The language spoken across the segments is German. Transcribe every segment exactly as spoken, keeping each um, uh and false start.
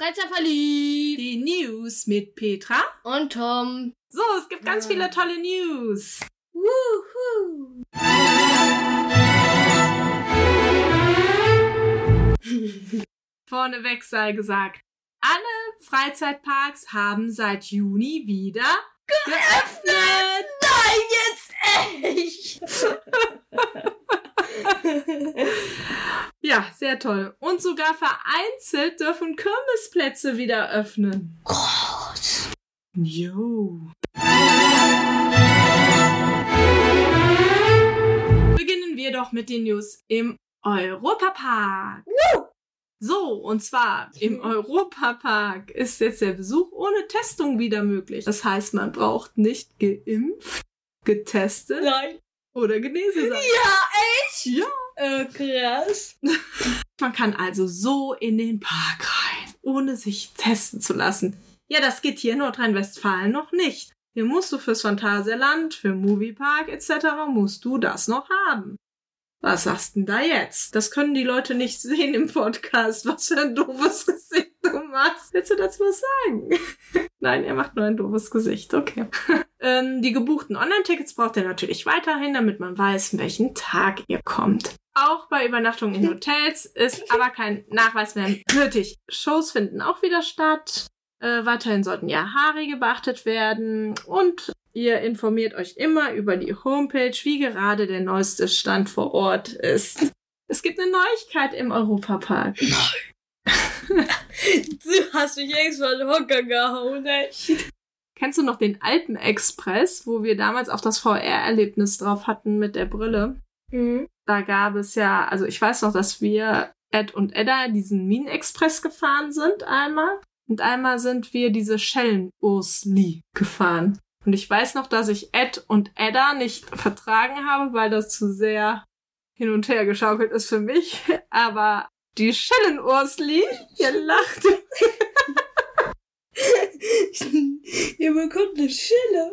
Freizer verliebt. Die News mit Petra Und Tom. So, es gibt ganz ja. viele tolle News. Wuhu. Vorneweg sei gesagt, alle Freizeitparks haben seit Juni wieder geöffnet. Nein, jetzt echt. Ja, sehr toll. Und sogar vereinzelt dürfen Kirmesplätze wieder öffnen. Gott. Jo. Beginnen wir doch mit den News im Europapark. Woo! So, und zwar im Europapark ist jetzt der Besuch ohne Testung wieder möglich. Das heißt, man braucht nicht geimpft, getestet Nein. oder genesen sein. Ja, echt? Ja. Äh, krass. Man kann also so in den Park rein, ohne sich testen zu lassen. Ja, das geht hier in Nordrhein-Westfalen noch nicht. Hier musst du fürs Phantasialand, für Moviepark et cetera musst du das noch haben. Was sagst denn da jetzt? Das können die Leute nicht sehen im Podcast. Was für ein doofes Gesicht du machst. Willst du dazu was sagen? Nein, er macht nur ein doofes Gesicht. Okay. ähm, die gebuchten Online-Tickets braucht ihr natürlich weiterhin, damit man weiß, welchen Tag ihr kommt. Auch bei Übernachtungen in Hotels ist aber kein Nachweis mehr nötig. Shows finden auch wieder statt. Äh, weiterhin sollten ja Haarige beachtet werden und ihr informiert euch immer über die Homepage, wie gerade der neueste Stand vor Ort ist. Es gibt eine Neuigkeit im Europapark. Nein. Du hast mich extra den Hocker gehauen, echt. Kennst du noch den Alpenexpress, wo wir damals auch das V R-Erlebnis drauf hatten mit der Brille? Mhm. Da gab es ja, also ich weiß noch, dass wir Ed und Edda diesen Minenexpress gefahren sind einmal. Und einmal sind wir diese Schellenursli gefahren. Und ich weiß noch, dass ich Ed und Edda nicht vertragen habe, weil das zu sehr hin und her geschaukelt ist für mich. Aber die Schellenursli, ihr lacht. Ihr bekommt eine Schelle.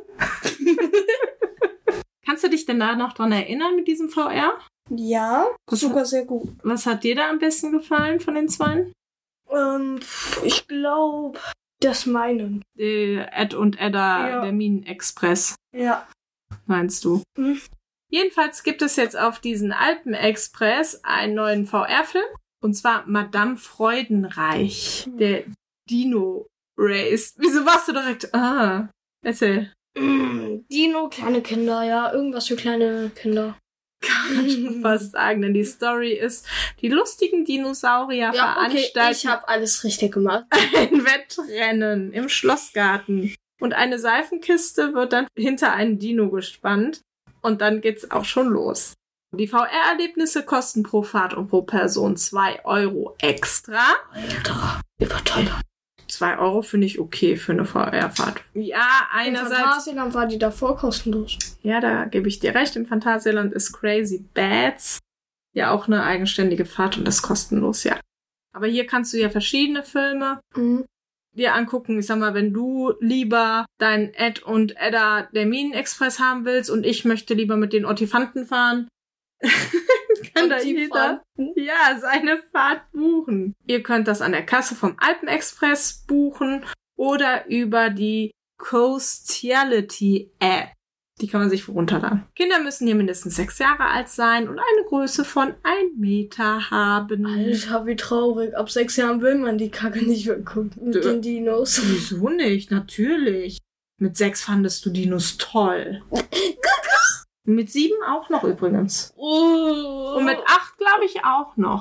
Kannst du dich denn da noch dran erinnern mit diesem V R? Ja, was sogar hat, sehr gut. Was hat dir da am besten gefallen von den zweien? Ähm, ich glaube, das meinen. Die Ed und Edda, ja. Der Minenexpress. Ja. Meinst du? Mhm. Jedenfalls gibt es jetzt auf diesen Alpenexpress einen neuen V R-Film. Und zwar Madame Freudenreich. Mhm. Der Dino Race. Wieso warst du direkt? Ah, erzähl. Mhm. Dino, kleine Kinder, ja. Irgendwas für kleine Kinder. Kann man schon fast sagen, denn die Story ist, die lustigen Dinosaurier ja, veranstalten okay, ich habe alles richtig gemacht. ein Wettrennen im Schlossgarten. Und eine Seifenkiste wird dann hinter einen Dino gespannt. Und dann geht's auch schon los. Die V R-Erlebnisse kosten pro Fahrt und pro Person zwei Euro extra. Alter, überteuert. zwei Euro finde ich okay für eine V R-Fahrt. Ja, einerseits... Im Phantasialand war die davor kostenlos. Ja, da gebe ich dir recht. Im Phantasialand ist Crazy Bats ja auch eine eigenständige Fahrt und das ist kostenlos, ja. Aber hier kannst du ja verschiedene Filme mhm. dir angucken. Ich sag mal, wenn du lieber deinen Ed und Edda der Minenexpress haben willst und ich möchte lieber mit den Ottifanten fahren, kann da jeder ja, seine Fahrt buchen. Ihr könnt das an der Kasse vom Alpenexpress buchen oder über die Coastiality App. Die kann man sich runterladen. Kinder müssen hier mindestens sechs Jahre alt sein und eine Größe von ein Meter haben. Alter, wie traurig. Ab sechs Jahren will man die Kacke nicht mehr gucken mit D- den Dinos. Wieso nicht? Natürlich. Mit sechs fandest du Dinos toll. Mit sieben auch noch übrigens. Oh. Und mit acht glaube ich auch noch.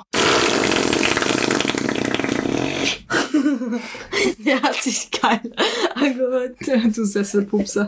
Der hat sich geil angehört. Du Sesselpupser.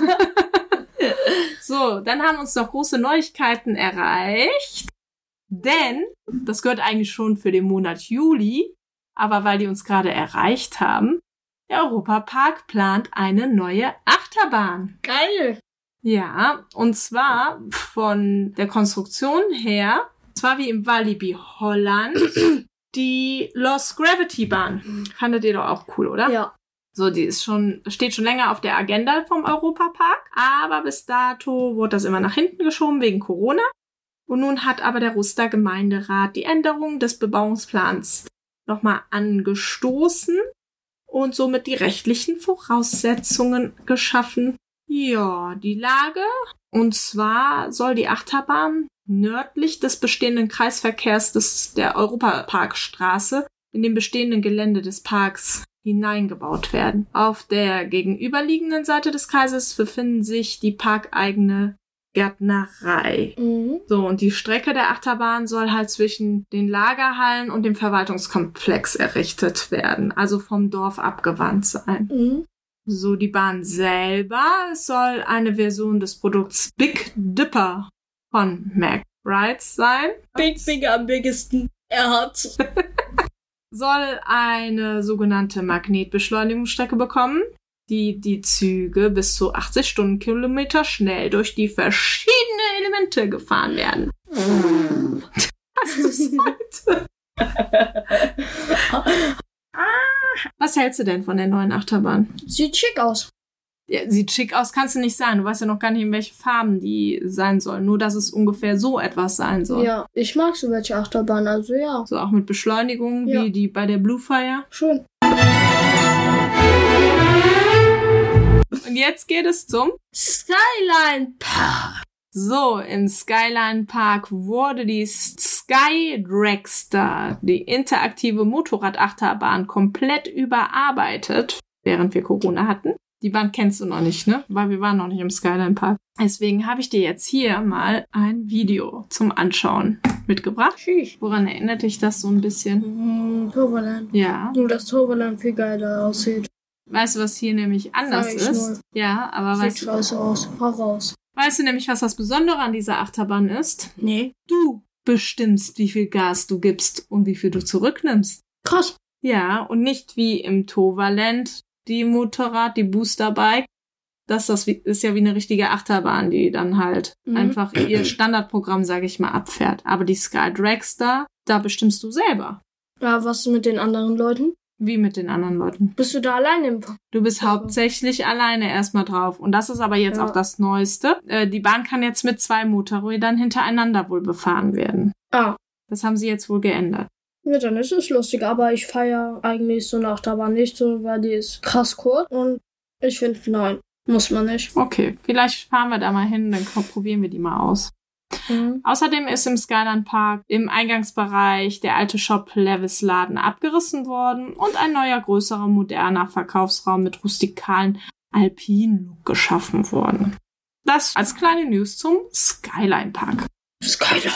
So, dann haben uns noch große Neuigkeiten erreicht. Denn, das gehört eigentlich schon für den Monat Juli, aber weil die uns gerade erreicht haben, der Europapark plant eine neue Achterbahn. Geil. Ja, und zwar von der Konstruktion her, zwar wie im Walibi Holland, die Lost Gravity Bahn. Fandet ihr doch auch cool, oder? Ja. So, die ist schon, steht schon länger auf der Agenda vom Europapark, aber bis dato wurde das immer nach hinten geschoben wegen Corona. Und nun hat aber der Ruster Gemeinderat die Änderung des Bebauungsplans nochmal angestoßen und somit die rechtlichen Voraussetzungen geschaffen. Ja, die Lage. Und zwar soll die Achterbahn nördlich des bestehenden Kreisverkehrs des, der Europaparkstraße in dem bestehenden Gelände des Parks hineingebaut werden. Auf der gegenüberliegenden Seite des Kreises befinden sich die parkeigene Gärtnerei. Mhm. So, und die Strecke der Achterbahn soll halt zwischen den Lagerhallen und dem Verwaltungskomplex errichtet werden, also vom Dorf abgewandt sein. Mhm. So, die Bahn selber soll eine Version des Produkts Big Dipper von McBride sein. Big Finger am biggesten. Er hat's. Soll eine sogenannte Magnetbeschleunigungsstrecke bekommen, die die Züge bis zu achtzig Stundenkilometer schnell durch die verschiedenen Elemente gefahren werden. Hast du es heute? Was hältst du denn von der neuen Achterbahn? Sieht schick aus. Ja, sieht schick aus, kannst du nicht sagen. Du weißt ja noch gar nicht, in welche Farben die sein sollen. Nur, dass es ungefähr so etwas sein soll. Ja, ich mag so welche Achterbahn, also ja. So auch mit Beschleunigung, ja. Wie die bei der Bluefire. Schön. Und jetzt geht es zum Skyline Park. So, im Skyline Park wurde die Sky Dragster, die interaktive Motorradachterbahn, komplett überarbeitet, während wir Corona hatten. Die Bahn kennst du noch nicht, ne? Weil wir waren noch nicht im Skyline Park. Deswegen habe ich dir jetzt hier mal ein Video zum Anschauen mitgebracht. Schieß. Woran erinnert dich das so ein bisschen? Mm, Toverland. Ja. Nur, dass Toverland viel geiler aussieht. Weißt du, was hier nämlich anders ist? Nur. Ja, aber sieht weißt du... scheiße aus. Hau raus. Weißt du nämlich, was das Besondere an dieser Achterbahn ist? Nee. Du bestimmst, wie viel Gas du gibst und wie viel du zurücknimmst. Krass. Ja, und nicht wie im Toverland, die Motorrad, die Boosterbike. Das, das ist ja wie eine richtige Achterbahn, die dann halt mhm. einfach ihr Standardprogramm, sage ich mal, abfährt. Aber die Sky Dragster, da bestimmst du selber. Ja, was mit den anderen Leuten? Wie mit den anderen Leuten? Bist du da alleine im Park? Du bist also. hauptsächlich alleine erstmal drauf. Und das ist aber jetzt ja. auch das Neueste. Äh, die Bahn kann jetzt mit zwei Motorrädern hintereinander wohl befahren werden. Ah. Das haben sie jetzt wohl geändert. Ja, dann ist es lustig, aber ich feiere eigentlich so eine Achterbahn nicht so, weil die ist krass kurz und ich finde, nein, muss man nicht. Okay, vielleicht fahren wir da mal hin, dann probieren wir die mal aus. Mhm. Außerdem ist im Skyline Park im Eingangsbereich der alte Shop Levis Laden abgerissen worden und ein neuer, größerer, moderner Verkaufsraum mit rustikalen Alpin-Look geschaffen worden. Das als kleine News zum Skyline Park. Skyline.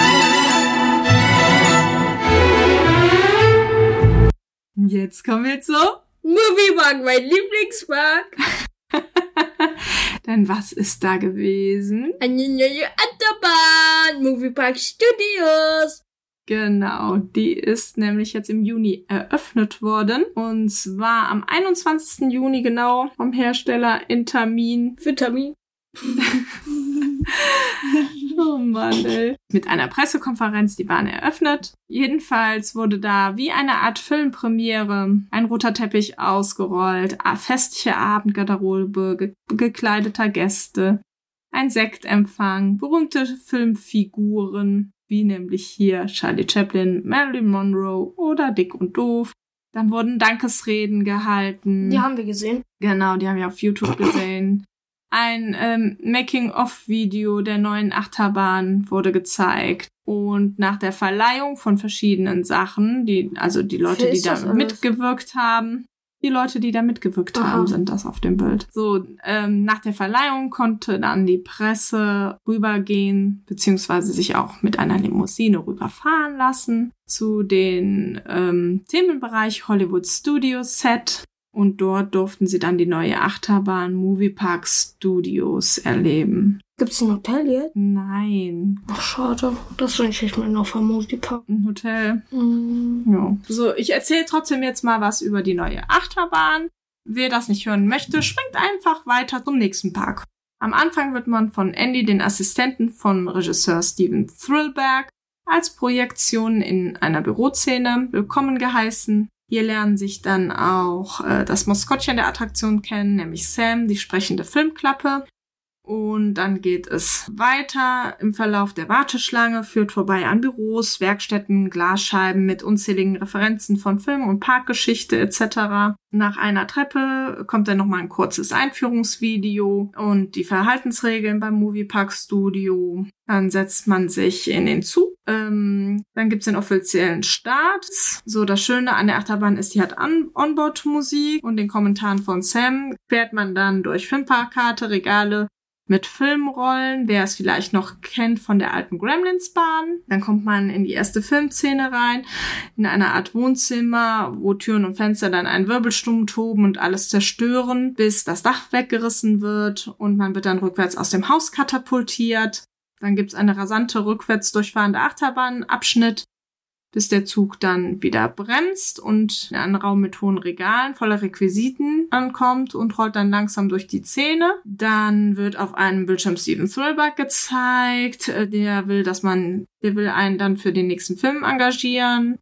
Jetzt kommen wir zu Moviepark, mein Lieblingspark. Denn was ist da gewesen? Eine neue Achterbahn, Moviepark Studios. Genau, die ist nämlich jetzt im Juni eröffnet worden. Und zwar am einundzwanzigsten Juni genau vom Hersteller Intamin. Vitamin. Oh Mann, ey. Mit einer Pressekonferenz die Bahn eröffnet. Jedenfalls wurde da wie eine Art Filmpremiere ein roter Teppich ausgerollt, festliche Abendgarderobe ge- gekleideter Gäste, ein Sektempfang, berühmte Filmfiguren, wie nämlich hier Charlie Chaplin, Marilyn Monroe oder Dick und Doof. Dann wurden Dankesreden gehalten. Die haben wir gesehen. Genau, die haben wir auf YouTube gesehen. Ein ähm, Making-of-Video der neuen Achterbahn wurde gezeigt. Und nach der Verleihung von verschiedenen Sachen, die, also die Leute, die da mitgewirkt haben, die Leute, die da mitgewirkt Aha. haben, sind das auf dem Bild. So, ähm, nach der Verleihung konnte dann die Presse rübergehen, beziehungsweise sich auch mit einer Limousine rüberfahren lassen zu den ähm, Themenbereich Hollywood Studios Set. Und dort durften sie dann die neue Achterbahn Moviepark Studios erleben. Gibt's ein Hotel jetzt? Nein. Ach, schade. Das wünsche ich mir noch vom Moviepark. Ein Hotel? Mm. Ja. So, ich erzähle trotzdem jetzt mal was über die neue Achterbahn. Wer das nicht hören möchte, springt einfach weiter zum nächsten Park. Am Anfang wird man von Andy, den Assistenten von Regisseur Steven Thrillberg, als Projektion in einer Büroszene willkommen geheißen. Hier lernen sich dann auch äh, das Maskottchen der Attraktion kennen, nämlich Sam, die sprechende Filmklappe. Und dann geht es weiter im Verlauf der Warteschlange, führt vorbei an Büros, Werkstätten, Glasscheiben mit unzähligen Referenzen von Film- und Parkgeschichte et cetera. Nach einer Treppe kommt dann nochmal ein kurzes Einführungsvideo und die Verhaltensregeln beim Moviepark Studio. Dann setzt man sich in den Zug. Ähm, dann gibt's den offiziellen Start. So, das Schöne an der Achterbahn ist, die hat An- Onboard-Musik und den Kommentaren von Sam fährt man dann durch Filmplakate, Regale mit Filmrollen, wer es vielleicht noch kennt von der alten Gremlins-Bahn. Dann kommt man in die erste Filmszene rein, in eine Art Wohnzimmer, wo Türen und Fenster dann einen Wirbelsturm toben und alles zerstören, bis das Dach weggerissen wird und man wird dann rückwärts aus dem Haus katapultiert. Dann gibt's eine rasante rückwärts durchfahrende Achterbahnabschnitt, bis der Zug dann wieder bremst und in einen Raum mit hohen Regalen voller Requisiten ankommt und rollt dann langsam durch die Szene. Dann wird auf einem Bildschirm Steven Spielberg gezeigt. Der will, dass man, der will einen dann für den nächsten Film engagieren.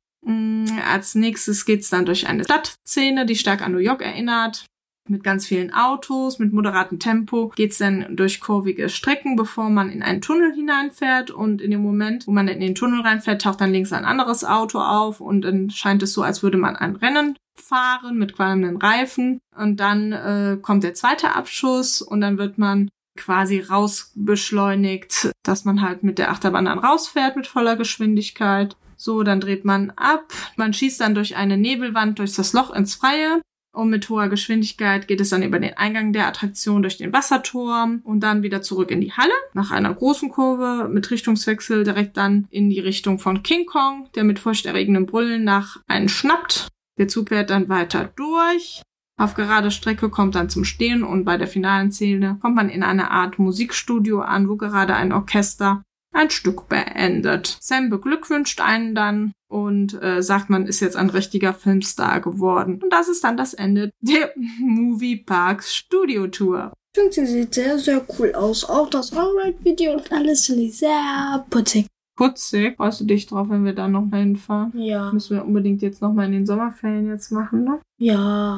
Als nächstes geht's dann durch eine Stadtszene, die stark an New York erinnert. Mit ganz vielen Autos, mit moderatem Tempo geht's dann durch kurvige Strecken, bevor man in einen Tunnel hineinfährt. Und in dem Moment, wo man in den Tunnel reinfährt, taucht dann links ein anderes Auto auf und dann scheint es so, als würde man ein Rennen fahren mit qualmenden Reifen. Und dann äh, kommt der zweite Abschuss und dann wird man quasi rausbeschleunigt, dass man halt mit der Achterbahn dann rausfährt mit voller Geschwindigkeit. So, dann dreht man ab. Man schießt dann durch eine Nebelwand durch das Loch ins Freie. Und mit hoher Geschwindigkeit geht es dann über den Eingang der Attraktion durch den Wasserturm und dann wieder zurück in die Halle. Nach einer großen Kurve mit Richtungswechsel direkt dann in die Richtung von King Kong, der mit furchterregendem Brüllen nach einen schnappt. Der Zug fährt dann weiter durch. Auf gerade Strecke kommt dann zum Stehen und bei der finalen Szene kommt man in eine Art Musikstudio an, wo gerade ein Orchester ein Stück beendet. Sam beglückwünscht einen dann und äh, sagt, man ist jetzt ein richtiger Filmstar geworden. Und das ist dann das Ende der Moviepark Studio Tour. Ich finde, sie sieht sehr, sehr cool aus. Auch das On-Ride-Video und alles finde ich sehr putzig. Putzig? Freust du dich drauf, wenn wir da noch mal hinfahren? Ja. Müssen wir unbedingt jetzt noch mal in den Sommerferien jetzt machen, ne? Ja.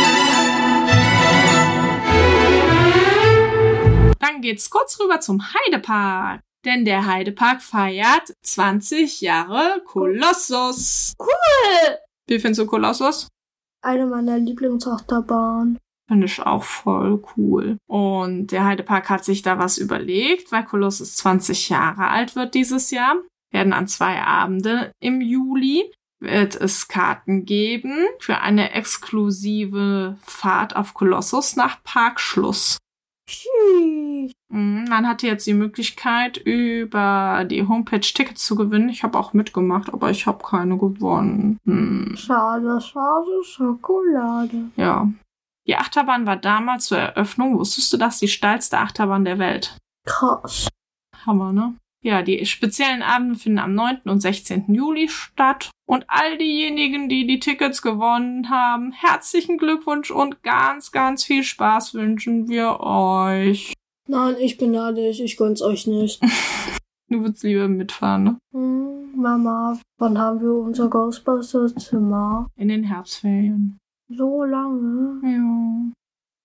Dann geht's kurz rüber zum Heidepark. Denn der Heidepark feiert zwanzig Jahre Kolossus. Cool! Wie findest du Kolossus? Eine meiner Lieblingsachterbahnen. Finde ich auch voll cool. Und der Heidepark hat sich da was überlegt, weil Kolossus zwanzig Jahre alt wird dieses Jahr. Werden an zwei Abende im Juli wird es Karten geben für eine exklusive Fahrt auf Kolossus nach Parkschluss. Tschüss. Man hatte jetzt die Möglichkeit, über die Homepage Tickets zu gewinnen. Ich habe auch mitgemacht, aber ich habe keine gewonnen. Hm. Schade, schade, Schokolade. Ja. Die Achterbahn war damals zur Eröffnung, wusstest du das, die steilste Achterbahn der Welt. Krass. Hammer, ne? Ja, die speziellen Abende finden am neunten und sechzehnten Juli statt. Und all diejenigen, die die Tickets gewonnen haben, herzlichen Glückwunsch und ganz, ganz viel Spaß wünschen wir euch. Nein, ich bin ehrlich, ich gönn's euch nicht. Du würdest lieber mitfahren, ne? Hm, Mama, wann haben wir unser Ghostbusters-Zimmer? In den Herbstferien. So lange? Ja.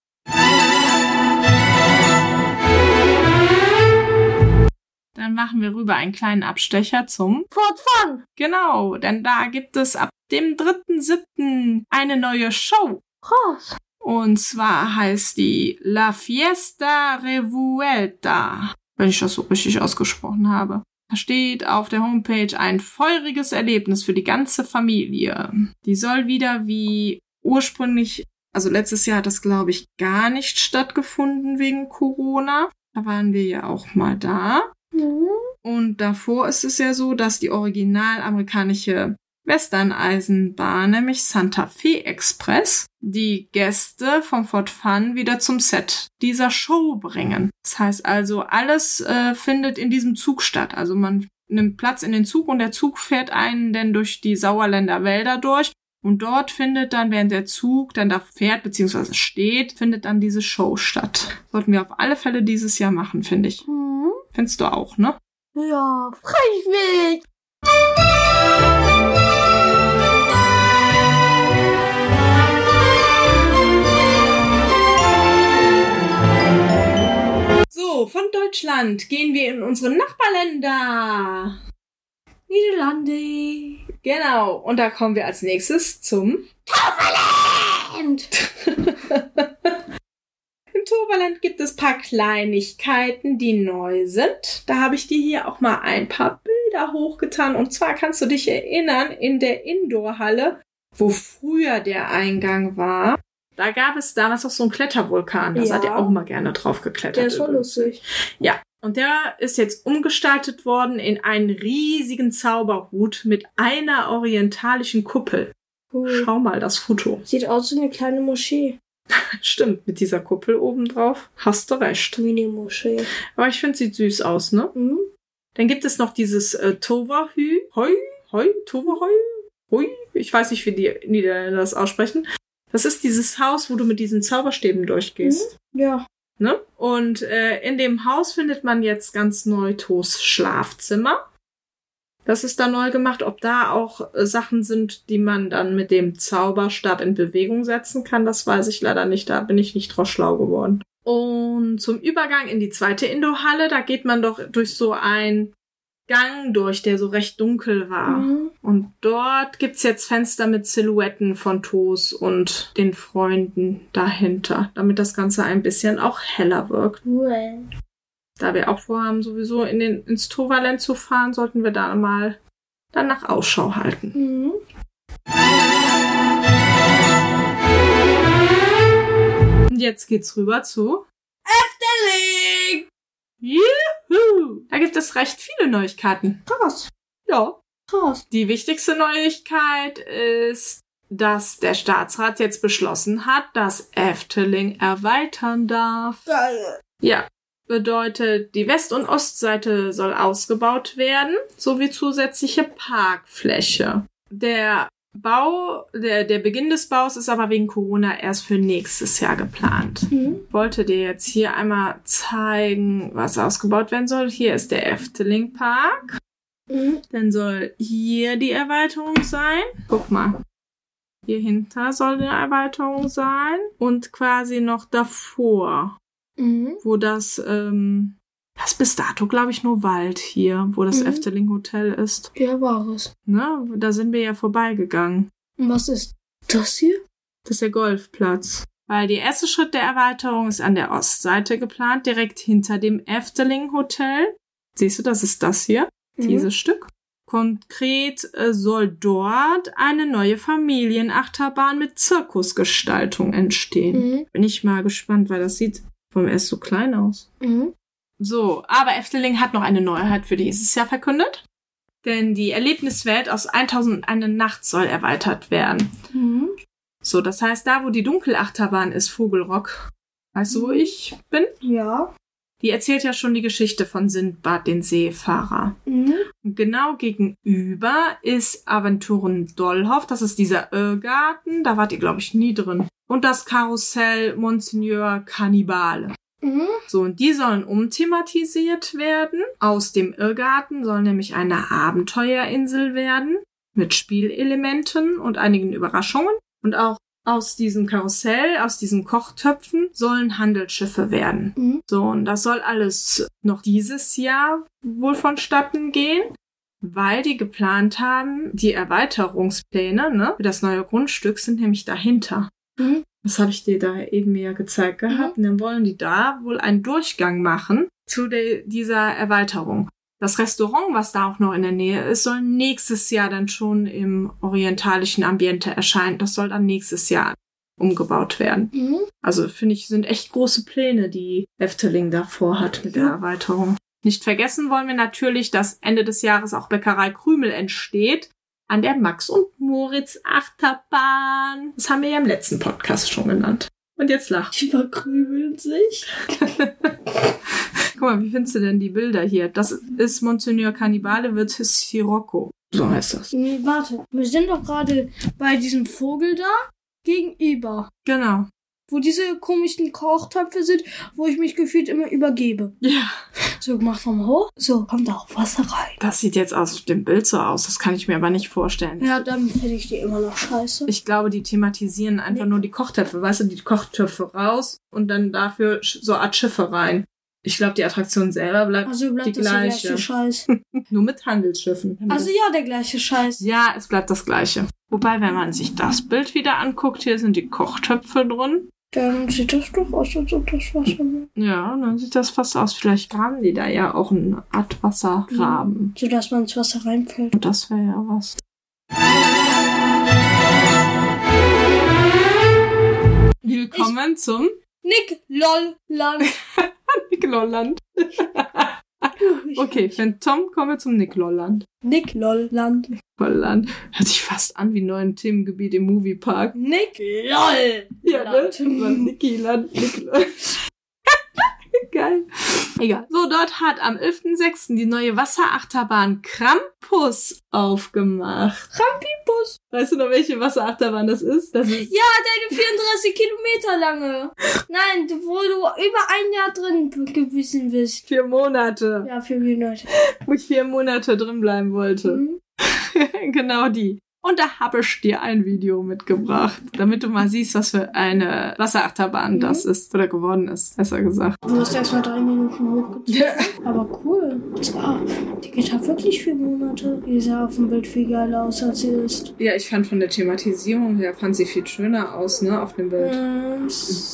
Dann machen wir rüber einen kleinen Abstecher zum Fort Fun! Genau, denn da gibt es ab dem dritten siebten eine neue Show. Krass. Und zwar heißt die La Fiesta Revuelta, wenn ich das so richtig ausgesprochen habe. Da steht auf der Homepage ein feuriges Erlebnis für die ganze Familie. Die soll wieder wie ursprünglich, also letztes Jahr hat das, glaube ich, gar nicht stattgefunden wegen Corona. Da waren wir ja auch mal da. Mhm. Und davor ist es ja so, dass die original amerikanische Western-Eisenbahn, nämlich Santa Fe Express, die Gäste vom Fort Fun wieder zum Set dieser Show bringen. Das heißt also, alles äh, findet in diesem Zug statt. Also man nimmt Platz in den Zug und der Zug fährt einen dann durch die Sauerländer Wälder durch. Und dort findet dann, während der Zug dann da fährt bzw. steht, findet dann diese Show statt. Sollten wir auf alle Fälle dieses Jahr machen, finde ich. Mhm. Findest du auch, ne? Ja, freiwillig. So, So, von Deutschland gehen wir in unsere Nachbarländer. Niederlande. Genau, und da kommen wir als nächstes zum Toverland. Im Toverland gibt es ein paar Kleinigkeiten, die neu sind. Da habe ich dir hier auch mal ein paar Bilder hochgetan. Und zwar kannst du dich erinnern, in der Indoor-Halle, wo früher der Eingang war, da gab es damals auch so einen Klettervulkan. Da Ja. seid ihr auch mal gerne drauf geklettert. Der ist voll übrigens. lustig. Ja, und der ist jetzt umgestaltet worden in einen riesigen Zauberhut mit einer orientalischen Kuppel. Cool. Schau mal das Foto. Sieht aus wie eine kleine Moschee. Stimmt, mit dieser Kuppel oben drauf. Hast du recht. Mini-Moschee. Aber ich finde, sieht süß aus, ne? Mhm. Dann gibt es noch dieses äh, Tovahü. Hoi, hoi, Tovahoi, hoi. Ich weiß nicht, wie die Niederländer das aussprechen. Das ist dieses Haus, wo du mit diesen Zauberstäben durchgehst. Ja. Ne? Und äh, in dem Haus findet man jetzt ganz neu Tos Schlafzimmer. Das ist da neu gemacht. Ob da auch äh, Sachen sind, die man dann mit dem Zauberstab in Bewegung setzen kann, das weiß ich leider nicht. Da bin ich nicht drauf schlau geworden. Und zum Übergang in die zweite Indoor-Halle, da geht man doch durch so einen Gang durch, der so recht dunkel war. Mhm. Und dort gibt's jetzt Fenster mit Silhouetten von Tos und den Freunden dahinter, damit das Ganze ein bisschen auch heller wirkt. Cool. Da wir auch vorhaben, sowieso in den, ins Toverland zu fahren, sollten wir da mal danach Ausschau halten. Mhm. Und jetzt geht's rüber zu Efteling! Juhu! Da gibt es recht viele Neuigkeiten. Krass. Ja. Krass. Die wichtigste Neuigkeit ist, dass der Staatsrat jetzt beschlossen hat, dass Efteling erweitern darf. Geil. Ja. Bedeutet, die West- und Ostseite soll ausgebaut werden, sowie zusätzliche Parkfläche. Der Bau, der, der Beginn des Baus ist aber wegen Corona erst für nächstes Jahr geplant. Mhm. Ich wollte dir jetzt hier einmal zeigen, was ausgebaut werden soll. Hier ist der Efteling Park. Mhm. Dann soll hier die Erweiterung sein. Guck mal. Hier hinter soll eine Erweiterung sein. Und quasi noch davor, Mhm. wo das, ähm, das ist bis dato, glaube ich, nur Wald hier, wo das Mhm. Efteling Hotel ist. Ja, war es. Ne? Da sind wir ja vorbeigegangen. Und was ist das hier? Das ist der Golfplatz. Weil der erste Schritt der Erweiterung ist an der Ostseite geplant, direkt hinter dem Efteling Hotel. Siehst du, das ist das hier, Mhm. dieses Stück. Konkret äh, soll dort eine neue Familienachterbahn mit Zirkusgestaltung entstehen. Mhm. Bin ich mal gespannt, weil das sieht vom erst so klein aus. Mhm. So, aber Efteling hat noch eine Neuheit für dieses Jahr verkündet. Denn die Erlebniswelt aus tausendundeine Nacht soll erweitert werden. Mhm. So, das heißt, da wo die Dunkelachterbahn ist, Vogelrock, weißt du, wo ich bin? Ja. Die erzählt ja schon die Geschichte von Sindbad, den Seefahrer. Mhm. Und genau gegenüber ist Aventuren Dollhoff, das ist dieser Irrgarten, da wart ihr, glaube ich, nie drin. Und das Karussell Monseigneur Kannibale. Mhm. So, und die sollen umthematisiert werden. Aus dem Irrgarten soll nämlich eine Abenteuerinsel werden mit Spielelementen und einigen Überraschungen. Und auch aus diesem Karussell, aus diesen Kochtöpfen sollen Handelsschiffe werden. Mhm. So, und das soll alles noch dieses Jahr wohl vonstatten gehen, weil die geplant haben, die Erweiterungspläne, ne, für das neue Grundstück sind nämlich dahinter. Mhm. Das habe ich dir da eben ja gezeigt gehabt. Und dann wollen die da wohl einen Durchgang machen zu de- dieser Erweiterung. Das Restaurant, was da auch noch in der Nähe ist, soll nächstes Jahr dann schon im orientalischen Ambiente erscheinen. Das soll dann nächstes Jahr umgebaut werden. Mhm. Also finde ich, sind echt große Pläne, die Efteling da vorhat mit der Ja. Erweiterung. Nicht vergessen wollen wir natürlich, dass Ende des Jahres auch Bäckerei Krümel entsteht an der Max und Moritz Achterbahn. Das haben wir ja im letzten Podcast schon genannt. Und jetzt lacht. Die verkrümeln sich. Guck mal, wie findest du denn die Bilder hier? Das ist Monseigneur Kannibale versus Sirocco. So heißt das. Nee, warte. Wir sind doch gerade bei diesem Vogel da gegenüber. Genau. Wo diese komischen Kochtöpfe sind, wo ich mich gefühlt immer übergebe. Ja. So, mach mal hoch. So, kommt da auch Wasser rein. Das sieht jetzt aus dem Bild so aus. Das kann ich mir aber nicht vorstellen. Ja, dann finde ich die immer noch scheiße. Ich glaube, die thematisieren einfach Nee. nur die Kochtöpfe. Weißt du, die Kochtöpfe raus und dann dafür sch- so Art Schiffe rein. Ich glaube, die Attraktion selber bleibt Also bleibt die das der gleiche. gleiche Scheiß. Nur mit Handelsschiffen. Also ja, der gleiche Scheiß. Ja, es bleibt das Gleiche. Wobei, wenn man sich das Bild wieder anguckt, hier sind die Kochtöpfe drin. Dann sieht das doch aus, als ob das Wasser wäre. Ja, dann sieht das fast aus. Vielleicht graben die da ja auch eine Art Wassergraben. So, dass man ins Wasser reinfällt. Und das wäre ja was. Willkommen ich zum Nick Lolland. Nick-Lolland. Okay, für Tom kommen wir zum Nick-Lolland. Nick Lolland. Lolland. Hört sich fast an wie ein neues Themengebiet im Moviepark. Nick Lol. Ja, ne? Nicky-Land, Nick-Lolland. Geil. Egal. So, dort hat am elften sechsten die neue Wasserachterbahn Krampus aufgemacht. Krampus. Weißt du noch, welche Wasserachterbahn das ist? Das ist ja, deine vierunddreißig Kilometer lange. Nein, wo du über ein Jahr drin gewesen bist. Vier Monate. Ja, vier Monate. Wo ich vier Monate drin bleiben wollte. Mhm. Genau die. Und da habe ich dir ein Video mitgebracht, damit du mal siehst, was für eine Wasserachterbahn mhm. das ist. Oder geworden ist, besser gesagt. Du hast erst mal drei Minuten hochgezogen. Aber cool. Ja, die geht halt wirklich vier Monate. Die sah auf dem Bild viel geiler aus, als sie ist. Ja, ich fand von der Thematisierung her, fand sie viel schöner aus, ne, auf dem Bild. Ähm,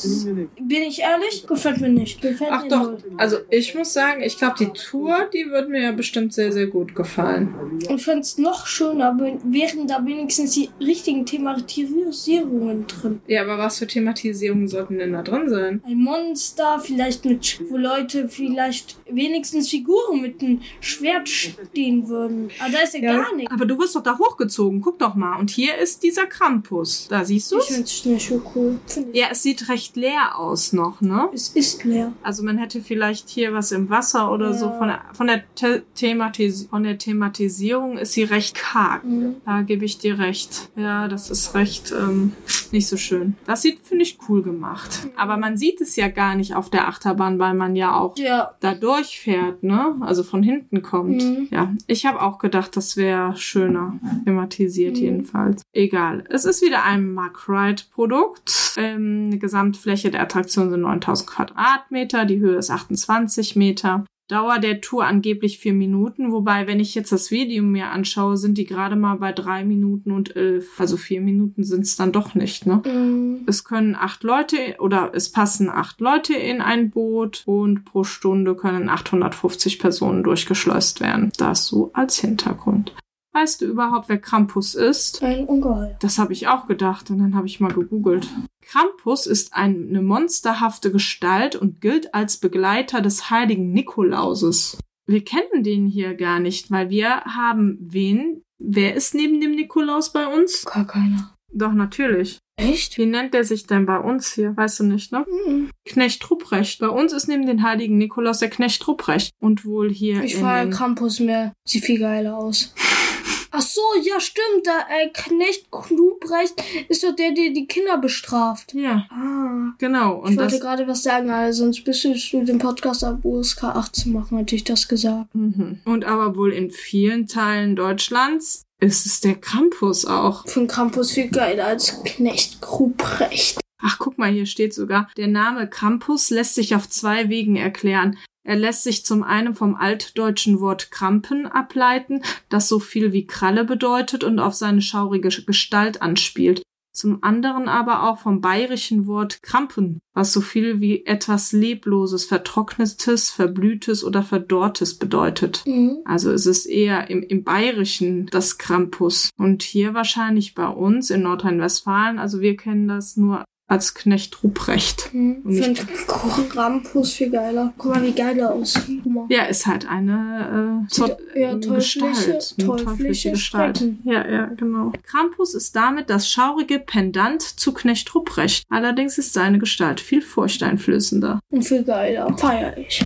bin ich ehrlich? Gefällt mir nicht. Gefällt Ach mir doch, nicht. Also ich muss sagen, ich glaube, die Tour, die wird mir ja bestimmt sehr, sehr gut gefallen. Ich fände es noch schöner, wären da wenigstens die richtigen Thematisierungen drin. Ja, aber was für Thematisierungen sollten denn da drin sein? Ein Monster, vielleicht mit, wo Leute vielleicht wenigstens Figuren mit einem Schwert stehen würden. Aber da ist ja, ja gar nichts. Aber du wirst doch da hochgezogen, guck doch mal. Und hier ist dieser Krampus. Da siehst du es? Ich finde es nicht so cool. Ja, es sieht recht leer aus noch, ne? Es ist leer. Also man hätte vielleicht hier was im Wasser oder ja. so. Von der, von, der The- Thematis- von der Thematisierung ist sie recht karg. Mhm. Da gebe ich dir recht. Ja, das ist recht ähm, nicht so schön. Das sieht, finde ich, cool gemacht. Aber man sieht es ja gar nicht auf der Achterbahn, weil man ja auch ja. da durchfährt, ne? Also von hinten kommt. Mhm. Ja, ich habe auch gedacht, das wäre schöner thematisiert mhm. jedenfalls. Egal. Es ist wieder ein Mark-Ride-Produkt. Ähm, die Gesamtfläche der Attraktion sind neuntausend Quadratmeter. Die Höhe ist achtundzwanzig Meter. Dauer der Tour angeblich vier Minuten, wobei, wenn ich jetzt das Video mir anschaue, sind die gerade mal bei drei Minuten und elf. Also vier Minuten sind es dann doch nicht, ne? Mm. Es können acht Leute oder es passen acht Leute in ein Boot und pro Stunde können achthundertfünfzig Personen durchgeschleust werden. Das so als Hintergrund. Weißt du überhaupt, wer Krampus ist? Ein Ungeheuer. Das habe ich auch gedacht und dann habe ich mal gegoogelt. Krampus ist eine monsterhafte Gestalt und gilt als Begleiter des heiligen Nikolauses. Wir kennen den hier gar nicht, weil wir haben wen? Wer ist neben dem Nikolaus bei uns? Gar keiner. Doch, natürlich. Echt? Wie nennt der sich denn bei uns hier? Weißt du nicht, ne? Mhm. Knecht Ruprecht. Bei uns ist neben den heiligen Nikolaus der Knecht Ruprecht. Und wohl hier Ich in fahre Krampus mehr. Sieht viel geiler aus. Ach so, ja stimmt, der äh, Knecht Ruprecht ist doch der, der die Kinder bestraft. Ja. Ah. Genau. Und ich wollte das gerade was sagen, also sonst müsstest du den Podcast ab U S K achtzehn machen, hätte ich das gesagt. Mhm. Und aber wohl in vielen Teilen Deutschlands ist es der Krampus auch. Ich finde Krampus viel geiler als Knecht Ruprecht. Ach, guck mal, hier steht sogar, der Name Krampus lässt sich auf zwei Wegen erklären. Er lässt sich zum einen vom altdeutschen Wort Krampen ableiten, das so viel wie Kralle bedeutet und auf seine schaurige Gestalt anspielt. Zum anderen aber auch vom bayerischen Wort Krampen, was so viel wie etwas Lebloses, Vertrocknetes, Verblühtes oder Verdorrtes bedeutet. Mhm. Also es ist eher im, im Bayerischen das Krampus. Und hier wahrscheinlich bei uns in Nordrhein-Westfalen, also wir kennen das nur als Knecht Ruprecht. Hm, ich finde Krampus viel geiler. Guck mal, wie geil er aussieht. Ja, ist halt eine äh, Zott- ja, teuflische, Gestalt. Eine teuflische Gestalt. Schrecken. Ja, ja, genau. Krampus ist damit das schaurige Pendant zu Knecht Ruprecht. Allerdings ist seine Gestalt viel furchteinflößender. Und viel geiler. Feier ich.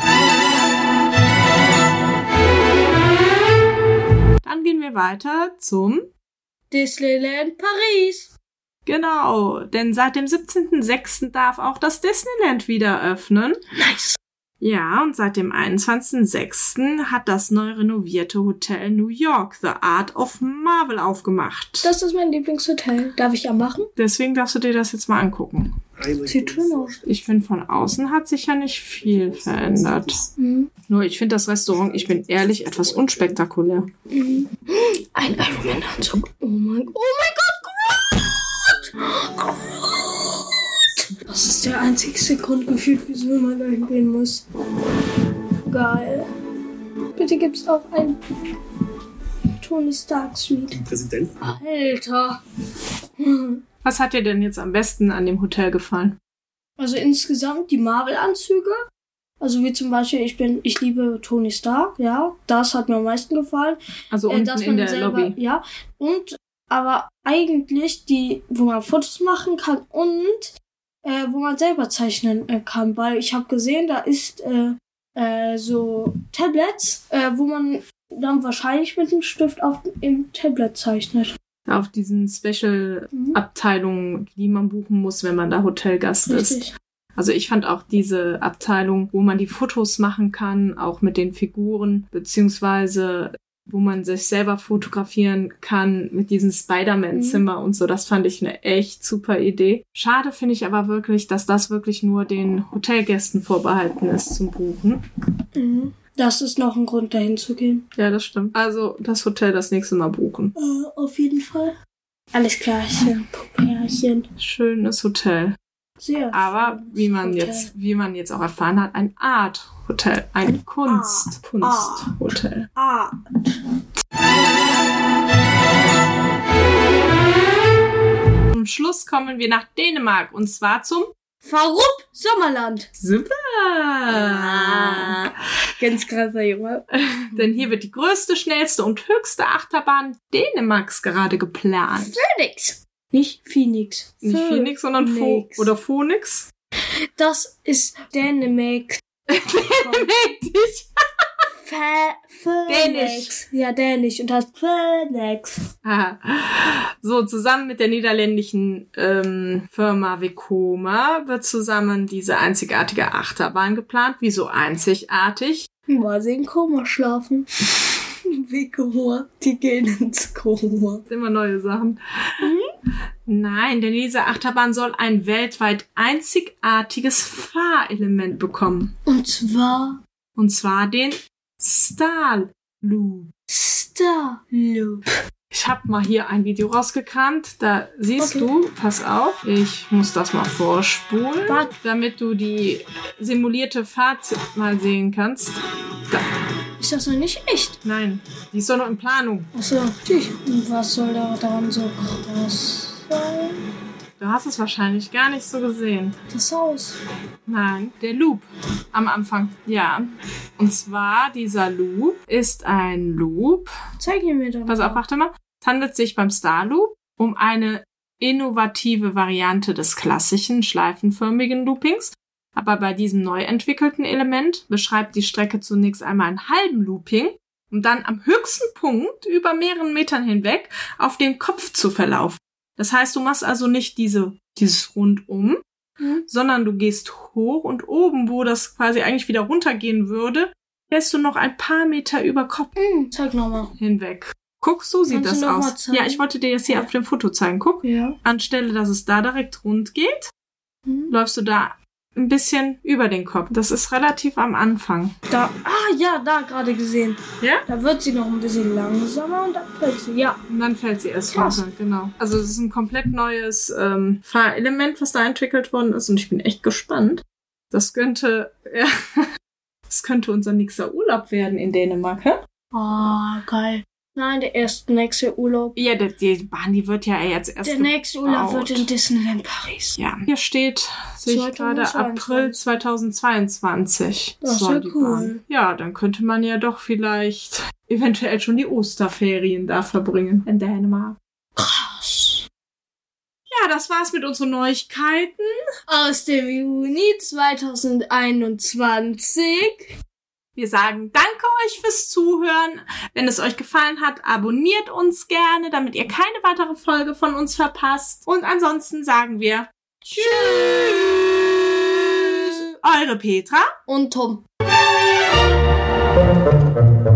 Dann gehen wir weiter zum Disneyland Paris. Genau, denn seit dem siebzehnten sechsten darf auch das Disneyland wieder öffnen. Nice. Ja, und seit dem einundzwanzigsten sechsten hat das neu renovierte Hotel New York The Art of Marvel aufgemacht. Das ist mein Lieblingshotel. Darf ich ja machen? Deswegen darfst du dir das jetzt mal angucken. Sieht schön aus. Ich finde, von außen hat sich ja nicht viel verändert. Mhm. Nur ich finde das Restaurant, ich bin ehrlich, etwas unspektakulär. Mhm. Ein Iron Man Anzug. Oh mein, oh mein Gott, Groot! Groot! Das ist der einzigste Grund gefühlt, wieso man dahin gehen muss. Geil. Bitte gibt's auch ein Tony Stark Suite. Präsident. Alter. Was hat dir denn jetzt am besten an dem Hotel gefallen? Also insgesamt die Marvel-Anzüge. Also wie zum Beispiel, ich bin, ich liebe Tony Stark, ja. Das hat mir am meisten gefallen. Also Äh, unten dass in man der selber, Lobby. ja. Und, aber eigentlich die, wo man Fotos machen kann und äh, wo man selber zeichnen äh, kann. Weil ich habe gesehen, da ist äh, äh, so Tablets, äh, wo man dann wahrscheinlich mit dem Stift auf im Tablet zeichnet. Auf diesen Special-Abteilungen, die man buchen muss, wenn man da Hotelgast ist. Richtig. Also ich fand auch diese Abteilung, wo man die Fotos machen kann, auch mit den Figuren, beziehungsweise wo man sich selber fotografieren kann mit diesem Spider-Man-Zimmer mhm. und so. Das fand ich eine echt super Idee. Schade finde ich aber wirklich, dass das wirklich nur den Hotelgästen vorbehalten ist zum Buchen. Mhm. Das ist noch ein Grund, dahin zu gehen. Ja, das stimmt. Also das Hotel das nächste Mal buchen. Äh, auf jeden Fall. Alles klarchen, Pupärchen. Schönes Hotel. Sehr Aber schönes wie man Hotel. jetzt, wie man jetzt auch erfahren hat, ein Art-Hotel. Ein, ein Kunst, Art. Kunst-Hotel. Art. Zum Schluss kommen wir nach Dänemark und zwar zum Farup Sommerland. Super! Ah, ganz krasser Junge. Denn hier wird die größte, schnellste und höchste Achterbahn Dänemarks gerade geplant. Phoenix. Nicht Phoenix. Nicht Phoenix, sondern Pho Phoenix. oder Phoenix. Das ist Dänemark. Dänemark. Dänisch. Ja, Dänisch und heißt Phoenix. Aha. So, zusammen mit der niederländischen ähm, Firma Vekoma wird zusammen diese einzigartige Achterbahn geplant. Wieso einzigartig? Weil sie in Koma schlafen. Vekoma, die gehen ins Koma. Immer neue Sachen. Mhm. Nein, denn diese Achterbahn soll ein weltweit einzigartiges Fahrelement bekommen. Und zwar? Und zwar den Star Loop. Star Loop. Ich habe mal hier ein Video rausgekannt. Da siehst Okay. du, pass auf, ich muss das mal vorspulen, Warte. damit du die simulierte Fahrt mal sehen kannst. Da. Ist das noch nicht echt? Nein, die ist doch noch in Planung. Achso, tschüss. Und was soll da daran so krass sein? Du hast es wahrscheinlich gar nicht so gesehen. Das Haus. Nein, der Loop am Anfang. Ja. Und zwar, dieser Loop ist ein Loop. Zeig ihn mir doch. Pass auf, warte mal. Es handelt sich beim Star Loop um eine innovative Variante des klassischen schleifenförmigen Loopings. Aber bei diesem neu entwickelten Element beschreibt die Strecke zunächst einmal einen halben Looping, um dann am höchsten Punkt über mehreren Metern hinweg auf den Kopf zu verlaufen. Das heißt, du machst also nicht diese, dieses Rundum, mhm. sondern du gehst hoch und oben, wo das quasi eigentlich wieder runtergehen würde, lässt du noch ein paar Meter über Kopf Mhm, zeig nochmal. hinweg. Guck, so sieht Kannst das du noch mal aus. zeigen? Ja, ich wollte dir das hier Ja. auf dem Foto zeigen. Guck, Ja. anstelle, dass es da direkt rund geht, Mhm. läufst du da ein bisschen über den Kopf. Das ist relativ am Anfang. Da, ah ja, da gerade gesehen. Ja? Da wird sie noch ein bisschen langsamer und dann fällt sie. Ja. Und dann fällt sie erst Krass. runter, genau. Also es ist ein komplett neues ähm, Fahrelement, was da entwickelt worden ist und ich bin echt gespannt. Das könnte, ja, das könnte unser nächster Urlaub werden in Dänemark, hä? Ah, geil. Nein, der erste nächste Urlaub. Ja, die, die Bahn, die wird ja jetzt erst Der nächste Urlaub gebaut. wird in Disneyland Paris. Ja, hier steht, sehe ich gerade, April zweitausendzweiundzwanzig. Das ist soll ja die cool. Bahn. Ja, dann könnte man ja doch vielleicht eventuell schon die Osterferien da verbringen in Dänemark. Krass. Ja, das war's mit unseren Neuigkeiten. Aus dem Juni zweitausendeinundzwanzig. Wir sagen danke euch fürs Zuhören. Wenn es euch gefallen hat, abonniert uns gerne, damit ihr keine weitere Folge von uns verpasst. Und ansonsten sagen wir Tschüss. Eure Petra Und Tom. Thank you.